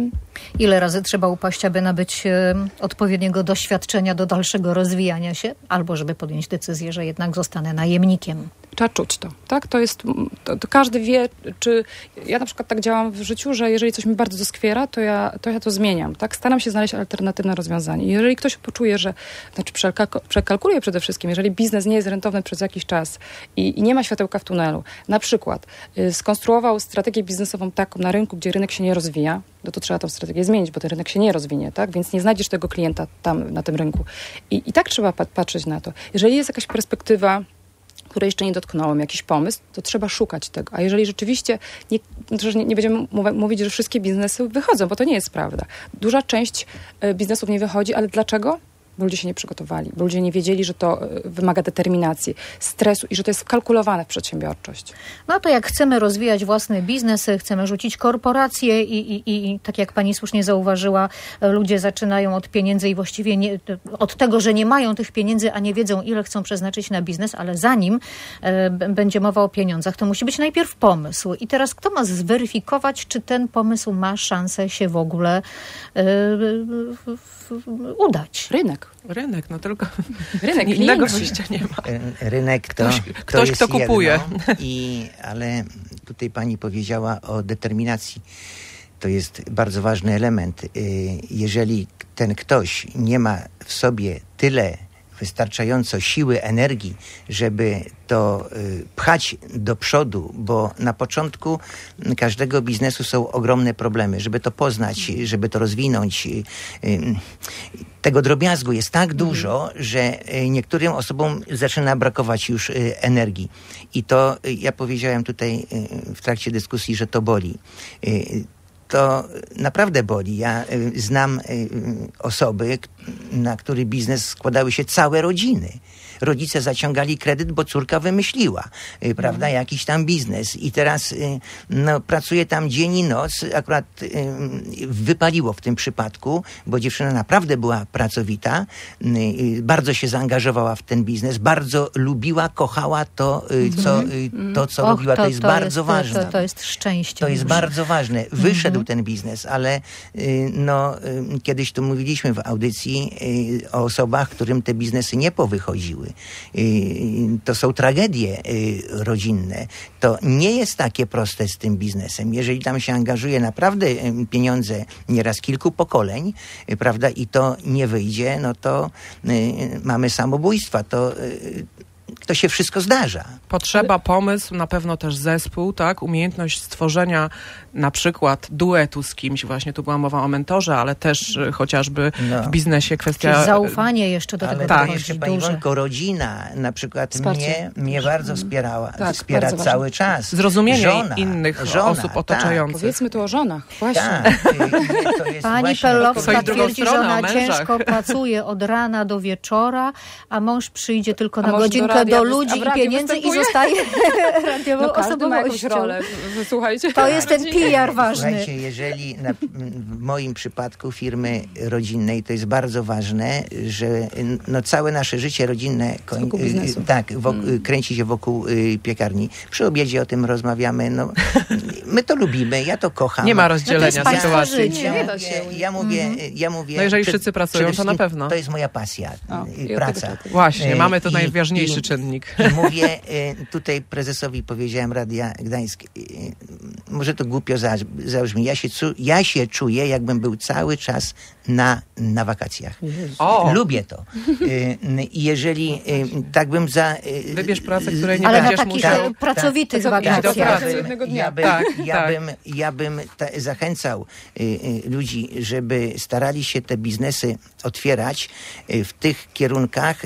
Ile razy trzeba upaść, aby nabyć odpowiedniego doświadczenia do dalszego rozwijania się? Albo żeby podjąć decyzję, że jednak zostanę najemnikiem. Trzeba czuć to, tak? To jest, to każdy wie, czy... Ja na przykład tak działam w życiu, że jeżeli coś mi bardzo doskwiera, to ja to zmieniam, tak? Staram się znaleźć alternatywne rozwiązanie. Jeżeli ktoś poczuje, że... Znaczy przekalkuluje przede wszystkim, jeżeli biznes nie jest rentowny przez jakiś czas i nie ma światełka w tunelu, na przykład skonstruował strategię biznesową taką na rynku, gdzie rynek się nie rozwija, no to trzeba tą strategię zmienić, bo ten rynek się nie rozwinie, tak? Więc nie znajdziesz tego klienta tam, na tym rynku. I tak trzeba patrzeć na to. Jeżeli jest jakaś perspektywa, które jeszcze nie dotknąłem, jakiś pomysł, to trzeba szukać tego. A jeżeli rzeczywiście nie będziemy mówić, że wszystkie biznesy wychodzą, bo to nie jest prawda. Duża część biznesów nie wychodzi, ale dlaczego? Bo ludzie się nie przygotowali, bo ludzie nie wiedzieli, że to wymaga determinacji, stresu i że to jest wkalkulowane w przedsiębiorczość. No to jak chcemy rozwijać własny biznes, chcemy rzucić korporacje i tak jak pani słusznie zauważyła, ludzie zaczynają od pieniędzy i właściwie od tego, że nie mają tych pieniędzy, a nie wiedzą, ile chcą przeznaczyć na biznes, ale zanim będzie mowa o pieniądzach, to musi być najpierw pomysł. I teraz kto ma zweryfikować, czy ten pomysł ma szansę się w ogóle udać? Rynek, no tylko rynek, innego wyjścia nie ma. Rynek to ktoś jest kto kupuje. Ale tutaj pani powiedziała o determinacji. To jest bardzo ważny element. Jeżeli ten ktoś nie ma w sobie tyle wystarczająco siły, energii, żeby to pchać do przodu, bo na początku każdego biznesu są ogromne problemy, żeby to poznać, żeby to rozwinąć. Tego drobiazgu jest tak dużo, że niektórym osobom zaczyna brakować już energii. I to ja powiedziałem tutaj w trakcie dyskusji, że to boli. To naprawdę boli. Ja znam osoby, na których biznes składały się całe rodziny. Rodzice zaciągali kredyt, bo córka wymyśliła, prawda, jakiś tam biznes i teraz pracuje tam dzień i noc. Akurat wypaliło w tym przypadku, bo dziewczyna naprawdę była pracowita, bardzo się zaangażowała w ten biznes, bardzo lubiła, kochała to, co robiła. To jest bardzo ważne. To jest szczęście. To jest bardzo ważne. Wyszedł ten biznes, ale kiedyś tu mówiliśmy w audycji o osobach, którym te biznesy nie powychodziły. To są tragedie rodzinne. To nie jest takie proste z tym biznesem. Jeżeli tam się angażuje naprawdę pieniądze nieraz kilku pokoleń, prawda, i to nie wyjdzie, no to mamy samobójstwa. To się wszystko zdarza. Potrzeba, pomysł, na pewno też zespół, tak? Umiejętność stworzenia na przykład duetu z kimś, właśnie tu była mowa o mentorze, ale też chociażby w biznesie kwestia... Czyli zaufanie jeszcze do tego dochodzi. Ale jeszcze, pani Iwonko, rodzina na przykład mnie bardzo wspierała, wspiera bardzo cały czas. Zrozumienie innych osób otaczających. Powiedzmy tu o żonach, właśnie. To jest pani Perlowska twierdzi, że ona ciężko pracuje od rana do wieczora, a mąż przyjdzie tylko na godzinkę do ludzi i pieniędzy i zostaje radiową osobowością. Rolę. Słuchajcie. To jest ten PR ważny. Słuchajcie, jeżeli w moim przypadku firmy rodzinnej, to jest bardzo ważne, że całe nasze życie rodzinne kręci się wokół piekarni. Przy obiedzie o tym rozmawiamy. My to lubimy, ja to kocham. Nie ma rozdzielenia sytuacji. Ja mówię... No jeżeli wszyscy pracują, to na pewno. To jest moja pasja, praca. Właśnie, mamy to najważniejszy czynnik. I mówię, tutaj prezesowi powiedziałem Radia Gdańsk, może to głupio zabrzmi, ja się czuję, jakbym był cały czas na wakacjach. Lubię to. I jeżeli tak bym wybierz pracę, której nie ale będziesz na takich pracowitych wakacjach. Ja bym zachęcał ludzi, żeby starali się te biznesy otwierać w tych kierunkach,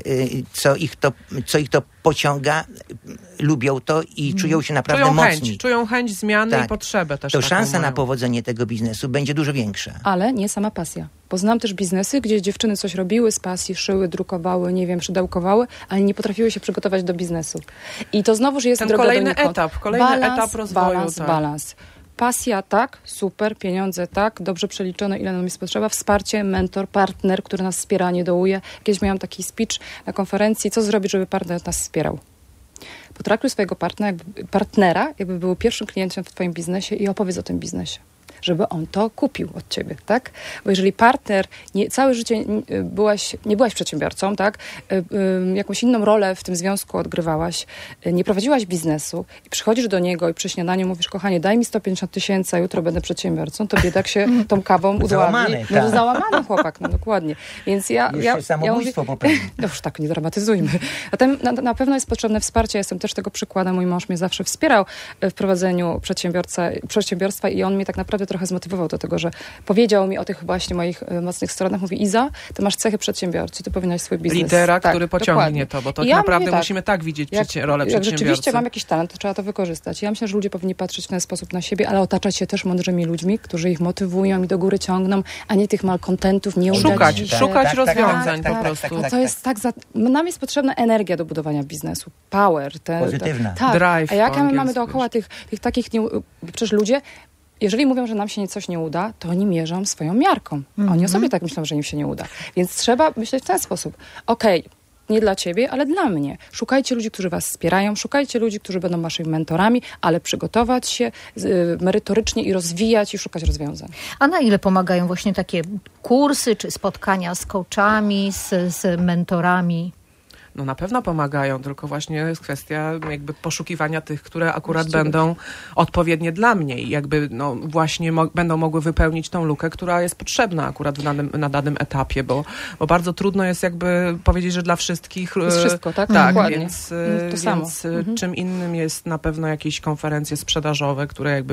co ich to pociąga, lubią to i czują się naprawdę mocni. Czują chęć zmiany i potrzebę też. To szansa na powodzenie tego biznesu będzie dużo większa. Ale nie sama pasja. Bo znam też biznesy, gdzie dziewczyny coś robiły z pasji, szyły, drukowały, szydełkowały, ale nie potrafiły się przygotować do biznesu. I to znowuż jest droga kolejny etap rozwoju. Balans. Pasja tak, super, pieniądze tak, dobrze przeliczone, ile nam jest potrzeba, wsparcie, mentor, partner, który nas wspiera, nie dołuje. Kiedyś miałam taki speech na konferencji, co zrobić, żeby partner nas wspierał. Potraktuj swojego partnera, jakby był pierwszym klientem w twoim biznesie i opowiedz o tym biznesie, żeby on to kupił od ciebie, tak? Bo jeżeli partner, całe życie nie byłaś przedsiębiorcą, tak? Jakąś inną rolę w tym związku odgrywałaś, nie prowadziłaś biznesu i przychodzisz do niego i przy śniadaniu mówisz, kochanie, daj mi 150 000, a jutro będę przedsiębiorcą, to biedak się tą kawą udławi. Załamany chłopak, dokładnie. Więc ja samobójstwo popełnił. Już tak, nie dramatyzujmy. Zatem na pewno jest potrzebne wsparcie. Ja jestem też tego przykładem. Mój mąż mnie zawsze wspierał w prowadzeniu przedsiębiorstwa i on mnie tak naprawdę trochę zmotywował do tego, że powiedział mi o tych właśnie moich mocnych stronach. Mówi, Iza, ty masz cechy przedsiębiorcy, ty powinnaś swój biznes. Lidera, który pociągnie to, bo to naprawdę musimy tak widzieć rolę przedsiębiorcy. Jak rzeczywiście mam jakiś talent, to trzeba to wykorzystać. Ja myślę, że ludzie powinni patrzeć w ten sposób na siebie, ale otaczać się też mądrymi ludźmi, którzy ich motywują i do góry ciągną, a nie tych malkontentów, Szukać rozwiązań po prostu. To jest nam jest potrzebna energia do budowania biznesu. Power. Pozytywna. Drive. A jaka my mamy dookoła tych takich... Przecież ludzie, jeżeli mówią, że nam się coś nie uda, to oni mierzą swoją miarką. Oni o sobie tak myślą, że im się nie uda. Więc trzeba myśleć w ten sposób. Nie dla ciebie, ale dla mnie. Szukajcie ludzi, którzy was wspierają, szukajcie ludzi, którzy będą waszymi mentorami, ale przygotować się merytorycznie i rozwijać i szukać rozwiązań. A na ile pomagają właśnie takie kursy czy spotkania z coachami, z mentorami? No na pewno pomagają, tylko właśnie jest kwestia jakby poszukiwania tych, które akurat będą odpowiednie dla mnie i jakby właśnie będą mogły wypełnić tą lukę, która jest potrzebna akurat na danym etapie, bo bardzo trudno jest jakby powiedzieć, że dla wszystkich... Jest wszystko, tak? Tak, dokładnie. więc czym innym jest na pewno jakieś konferencje sprzedażowe, które jakby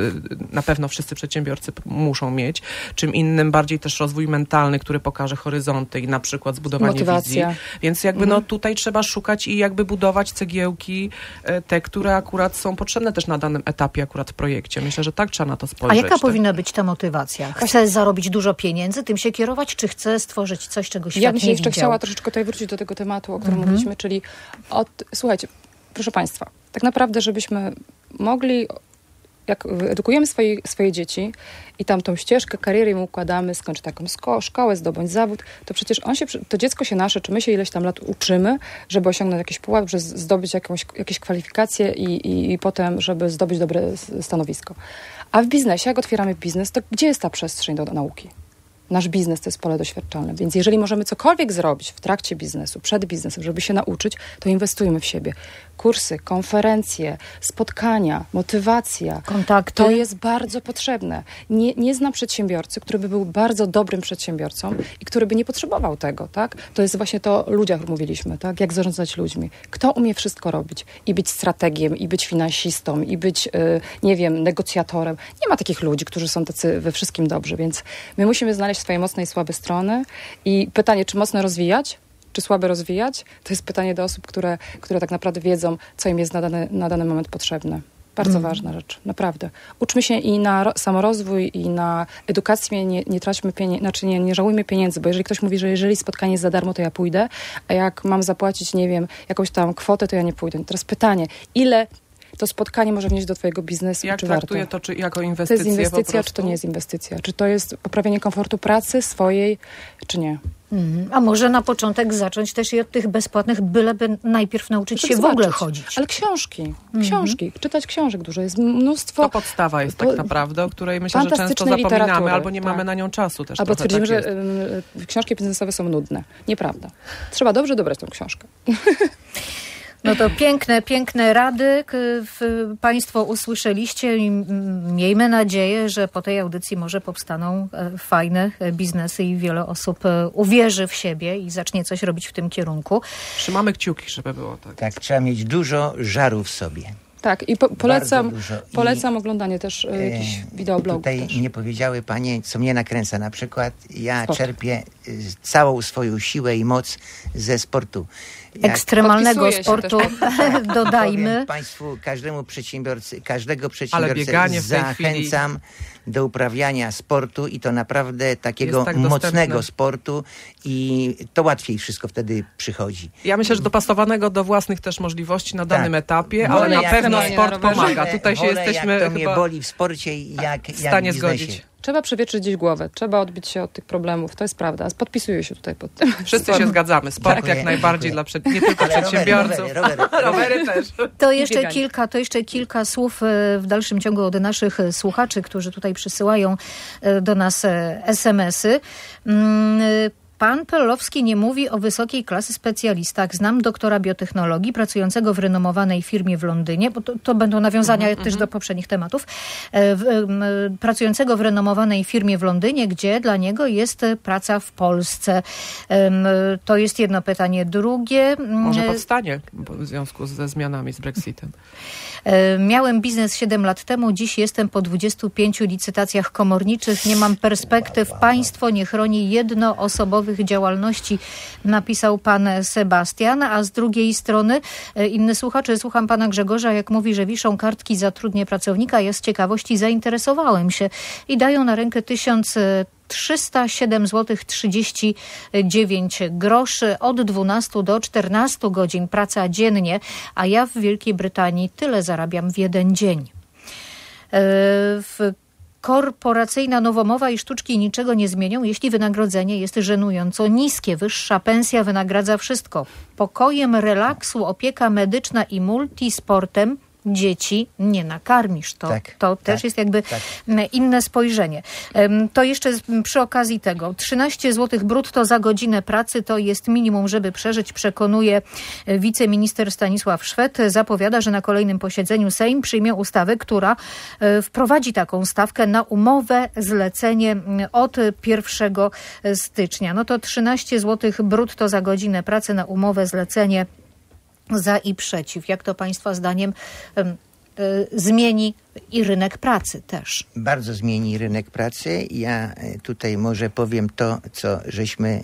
na pewno wszyscy przedsiębiorcy muszą mieć. Czym innym bardziej też rozwój mentalny, który pokaże horyzonty i na przykład zbudowanie motywacja. wizji. Więc jakby tutaj trzeba szukać i jakby budować cegiełki, te, które akurat są potrzebne też na danym etapie akurat w projekcie. Myślę, że tak trzeba na to spojrzeć. A jaka powinna być ta motywacja? Chce zarobić dużo pieniędzy, tym się kierować, czy chce stworzyć coś, czego świat nie widział? Ja bym się jeszcze chciała troszeczkę tutaj wrócić do tego tematu, o którym mówiliśmy, czyli słuchajcie, proszę Państwa, tak naprawdę, żebyśmy mogli, jak edukujemy swoje dzieci i tam tą ścieżkę kariery im układamy, skończ taką szkołę, zdobądź zawód, to przecież to dziecko się nasze, czy my się ileś tam lat uczymy, żeby osiągnąć jakiś pułap, żeby zdobyć jakieś kwalifikacje i potem, żeby zdobyć dobre stanowisko. A w biznesie, jak otwieramy biznes, to gdzie jest ta przestrzeń do nauki? Nasz biznes to jest pole doświadczalne, więc jeżeli możemy cokolwiek zrobić w trakcie biznesu, przed biznesem, żeby się nauczyć, to inwestujmy w siebie. Kursy, konferencje, spotkania, motywacja. Kontakty. To jest bardzo potrzebne. Nie znam przedsiębiorcy, który by był bardzo dobrym przedsiębiorcą i który by nie potrzebował tego, tak? To jest właśnie to o ludziach mówiliśmy, tak? Jak zarządzać ludźmi. Kto umie wszystko robić? I być strategiem, i być finansistą, i być, negocjatorem. Nie ma takich ludzi, którzy są tacy we wszystkim dobrzy, więc my musimy znaleźć swoje mocne i słabe strony i pytanie, czy mocno rozwijać, czy słabe rozwijać, to jest pytanie do osób, które tak naprawdę wiedzą, co im jest na dany moment potrzebne. Bardzo ważna rzecz, naprawdę. Uczmy się i na samorozwój, i na edukację, nie traćmy pieniędzy, nie żałujmy pieniędzy, bo jeżeli ktoś mówi, że jeżeli spotkanie jest za darmo, to ja pójdę, a jak mam zapłacić, jakąś tam kwotę, to ja nie pójdę. Teraz pytanie, ile to spotkanie może wnieść do twojego biznesu, jak czy warto? traktuję to, czy jako inwestycję? To jest inwestycja, czy to nie jest inwestycja? Czy to jest poprawienie komfortu pracy swojej, czy nie? A może na początek zacząć też i od tych bezpłatnych, byleby najpierw nauczyć się w ogóle chodzić. Ale książki, czytać książek dużo, jest mnóstwo. To podstawa jest tak naprawdę, o której myślę, że często zapominamy, albo nie mamy na nią czasu też. Albo twierdzimy, że książki biznesowe są nudne. Nieprawda. Trzeba dobrze dobrać tą książkę. No to piękne rady Państwo usłyszeliście i miejmy nadzieję, że po tej audycji może powstaną fajne biznesy i wiele osób uwierzy w siebie i zacznie coś robić w tym kierunku. Trzymamy kciuki, żeby było tak. Tak, trzeba mieć dużo żaru w sobie. Tak, i polecam oglądanie też jakichś wideoblogów. Tutaj też. nie powiedziały panie, co mnie nakręca. Na przykład ja czerpię całą swoją siłę i moc ze sportu. Ekstremalnego sportu, dodajmy. Powiem Państwu, każdego przedsiębiorcy zachęcam do uprawiania sportu i to naprawdę takiego mocnego sportu i to łatwiej wszystko wtedy przychodzi. Ja myślę, że dopasowanego do własnych też możliwości na danym etapie, ale na pewno sport pomaga. Tutaj się jesteśmy jak to chyba mnie boli w sporcie i jak w stanie w zgodzić. Trzeba przewietrzyć gdzieś głowę, trzeba odbić się od tych problemów, to jest prawda. Podpisuję się tutaj pod tym. Wszyscy się zgadzamy. Sport jak najbardziej dla nie tylko przedsiębiorców. Rowery też. To jeszcze kilka słów w dalszym ciągu od naszych słuchaczy, którzy tutaj przysyłają do nas SMS-y. Pan Pellowski nie mówi o wysokiej klasy specjalistach. Znam doktora biotechnologii pracującego w renomowanej firmie w Londynie, bo to będą nawiązania też do poprzednich tematów, pracującego w renomowanej firmie w Londynie, gdzie dla niego jest praca w Polsce. To jest jedno pytanie. Drugie... Może powstanie w związku ze zmianami z Brexitem. Miałem biznes 7 lat temu, dziś jestem po 25 licytacjach komorniczych, nie mam perspektyw, państwo nie chroni jednoosobowych działalności, napisał pan Sebastian, a z drugiej strony inny słuchacz, słucham pana Grzegorza, jak mówi, że wiszą kartki zatrudnię pracownika, ja z ciekawości zainteresowałem się i dają na rękę 1307 zł 39 groszy, od 12 do 14 godzin praca dziennie, a ja w Wielkiej Brytanii tyle zarabiam w jeden dzień. Korporacyjna nowomowa i sztuczki niczego nie zmienią, jeśli wynagrodzenie jest żenująco niskie. Wyższa pensja wynagradza wszystko. Pokojem relaksu, opieka medyczna i multisportem dzieci nie nakarmisz. To też jest jakby inne spojrzenie. To jeszcze przy okazji tego, 13 zł brutto za godzinę pracy to jest minimum, żeby przeżyć, przekonuje wiceminister Stanisław Szwed. Zapowiada, że na kolejnym posiedzeniu Sejm przyjmie ustawę, która wprowadzi taką stawkę na umowę zlecenie od 1 stycznia. No to 13 zł brutto za godzinę pracy na umowę zlecenie, za i przeciw. Jak to Państwa zdaniem zmieni i rynek pracy też? Bardzo zmieni rynek pracy. Ja tutaj może powiem to, co żeśmy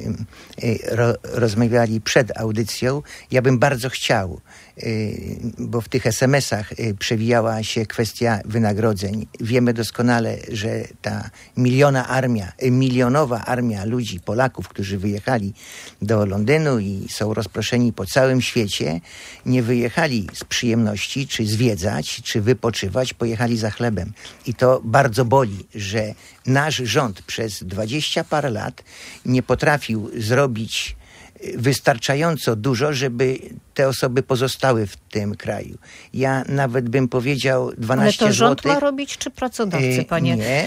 rozmawiali przed audycją. Ja bym bardzo chciał, bo w tych SMS-ach przewijała się kwestia wynagrodzeń. Wiemy doskonale, że ta milionowa armia ludzi, Polaków, którzy wyjechali do Londynu i są rozproszeni po całym świecie, nie wyjechali z przyjemności, czy zwiedzać, czy wypoczywać, pojechali za chlebem. I to bardzo boli, że nasz rząd przez 20 parę lat nie potrafił zrobić wystarczająco dużo, żeby te osoby pozostały w tym kraju. Ja nawet bym powiedział 12 zł. Ale to rząd ma robić, czy pracodawcy, panie? Nie,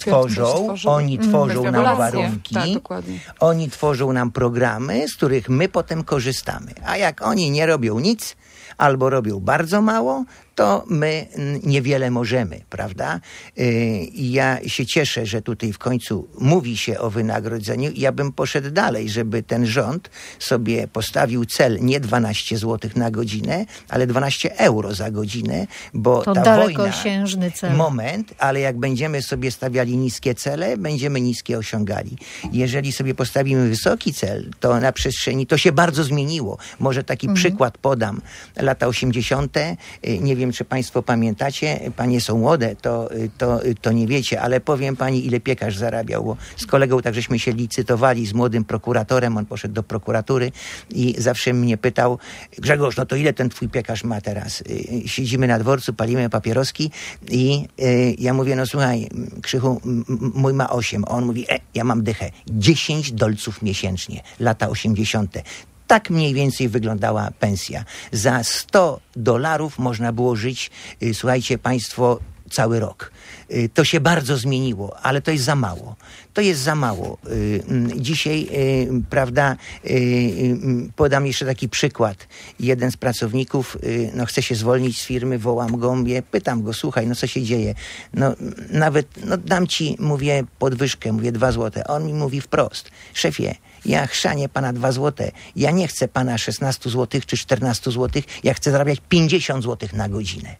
oni tworzą nam warunki, oni tworzą nam programy, z których my potem korzystamy. A jak oni nie robią nic, albo robią bardzo mało, to my niewiele możemy, prawda? I ja się cieszę, że tutaj w końcu mówi się o wynagrodzeniu. Ja bym poszedł dalej, żeby ten rząd sobie postawił cel nie 12 zł na godzinę, ale 12 euro za godzinę, bo to ta dalekosiężny cel. Moment, ale jak będziemy sobie stawiali niskie cele, będziemy niskie osiągali. Jeżeli sobie postawimy wysoki cel, to na przestrzeni, to się bardzo zmieniło. Może taki przykład podam. Lata 80. Nie wiem, czy Państwo pamiętacie, panie są młode, to nie wiecie, ale powiem pani, ile piekarz zarabiał, bo z kolegą tak żeśmy się licytowali z młodym prokuratorem, on poszedł do prokuratury i zawsze mnie pytał: Grzegorz, no to ile ten twój piekarz ma teraz? Siedzimy na dworcu, palimy papieroski i ja mówię: no słuchaj, Krzychu, mój ma 8, a on mówi: ja mam dychę, 10 dolców miesięcznie, lata 80. Tak mniej więcej wyglądała pensja. Za $100 można było żyć, słuchajcie państwo, cały rok. To się bardzo zmieniło, ale to jest za mało. To jest za mało. Dzisiaj, prawda, podam jeszcze taki przykład. Jeden z pracowników, chce się zwolnić z firmy, wołam go, mówię, pytam go: słuchaj, co się dzieje? Dam ci, mówię, podwyżkę, mówię 2 zł. On mi mówi wprost: szefie, ja chrzanię pana 2 zł. Ja nie chcę pana 16 zł czy 14 zł. Ja chcę zarabiać 50 zł na godzinę.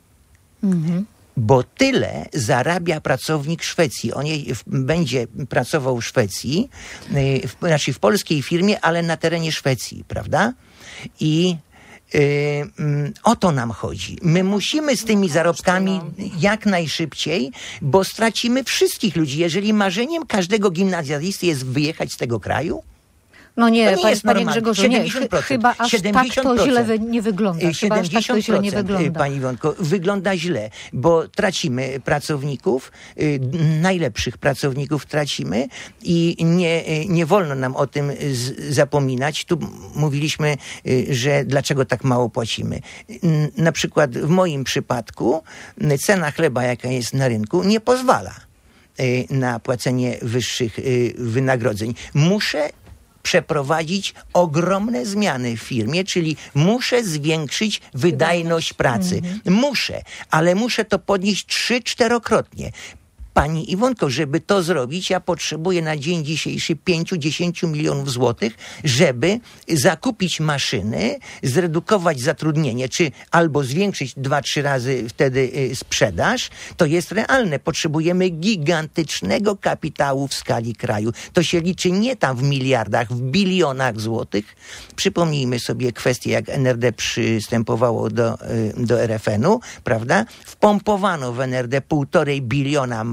Bo tyle zarabia pracownik Szwecji. On będzie pracował w Szwecji, w polskiej firmie, ale na terenie Szwecji, prawda? I o to nam chodzi. My musimy z tymi zarobkami jak najszybciej, bo stracimy wszystkich ludzi. Jeżeli marzeniem każdego gimnazjalisty jest wyjechać z tego kraju, no nie, panie Grzegorzu, nie, chyba aż tak to źle nie wygląda. 70%, pani Iwonko, wygląda źle, bo tracimy pracowników, najlepszych pracowników tracimy i nie wolno nam o tym zapominać. Tu mówiliśmy, że dlaczego tak mało płacimy. Na przykład w moim przypadku cena chleba, jaka jest na rynku, nie pozwala na płacenie wyższych wynagrodzeń. Muszę przeprowadzić ogromne zmiany w firmie, czyli muszę zwiększyć wydajność pracy. Ale muszę to podnieść 3-4-krotnie. Pani Iwonko, żeby to zrobić, ja potrzebuję na dzień dzisiejszy 5-10 milionów złotych, żeby zakupić maszyny, zredukować zatrudnienie, czy albo zwiększyć 2-3 razy wtedy sprzedaż. To jest realne. Potrzebujemy gigantycznego kapitału w skali kraju. To się liczy nie tam w miliardach, w bilionach złotych. Przypomnijmy sobie kwestię, jak NRD przystępowało do RFN-u, prawda? Wpompowano w NRD 1,5 biliona marek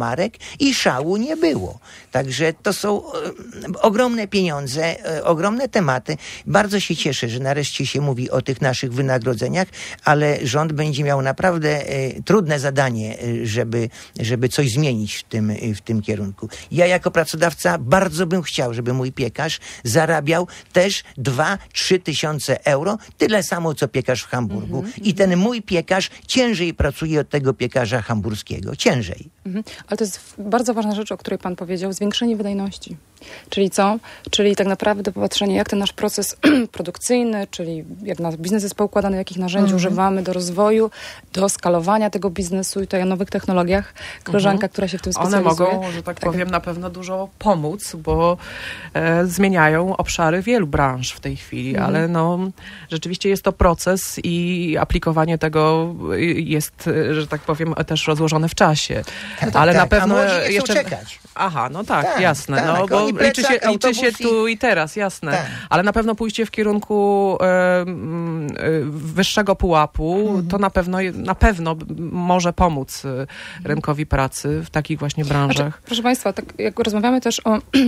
jarmarek i szału nie było. Także to są ogromne pieniądze, ogromne tematy. Bardzo się cieszę, że nareszcie się mówi o tych naszych wynagrodzeniach, ale rząd będzie miał naprawdę trudne zadanie, żeby coś zmienić w tym kierunku. Ja jako pracodawca bardzo bym chciał, żeby mój piekarz zarabiał też 2-3 tysiące euro, tyle samo co piekarz w Hamburgu. I ten mój piekarz ciężej pracuje od tego piekarza hamburskiego. Ciężej. Ale to jest bardzo ważna rzecz, o której pan powiedział, zwiększenie wydajności. Czyli co? Czyli tak naprawdę popatrzenie, jak ten nasz proces produkcyjny, czyli jak nasz biznes jest poukładany, jakich narzędzi używamy do rozwoju, do skalowania tego biznesu i tutaj o nowych technologiach. Koleżanka, która się w tym specjalizuje. One mogą, że tak powiem, na pewno dużo pomóc, bo zmieniają obszary wielu branż w tej chwili, ale rzeczywiście jest to proces i aplikowanie tego jest, że tak powiem, też rozłożone w czasie. Ale na pewno jeszcze czekać. Aha, no tak, jasne. No, bo liczy się tu i teraz, jasne. Tak. Ale na pewno pójście w kierunku wyższego pułapu, to na pewno może pomóc rynkowi pracy w takich właśnie branżach. Znaczy, proszę Państwa, tak jak rozmawiamy też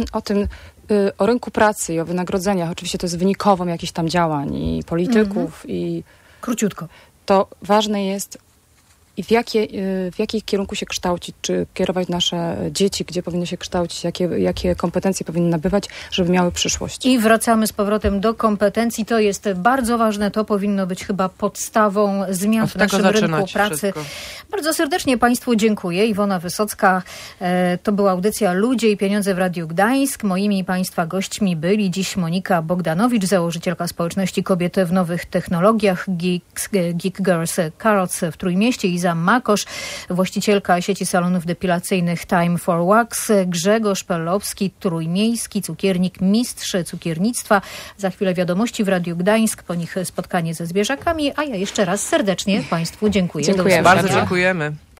o rynku pracy i o wynagrodzeniach, oczywiście to jest wynikową jakichś tam działań i polityków i... Króciutko. To ważne jest i w jakim kierunku się kształcić, czy kierować nasze dzieci, gdzie powinny się kształcić, jakie kompetencje powinny nabywać, żeby miały przyszłość. I wracamy z powrotem do kompetencji. To jest bardzo ważne. To powinno być chyba podstawą zmian w naszym rynku pracy. Wszystko. Bardzo serdecznie Państwu dziękuję. Iwona Wysocka. To była audycja Ludzie i Pieniądze w Radiu Gdańsk. Moimi Państwa gośćmi byli dziś Monika Bogdanowicz, założycielka społeczności Kobiety w Nowych Technologiach, Geek Girls Carrots w Trójmieście, Iza Makosz, właścicielka sieci salonów depilacyjnych Time for Wax, Grzegorz Pellowski, trójmiejski cukiernik, mistrz cukiernictwa. Za chwilę wiadomości w Radiu Gdańsk, po nich spotkanie ze zwierzakami, a ja jeszcze raz serdecznie Państwu dziękuję. Dziękuję. Bardzo dziękujemy.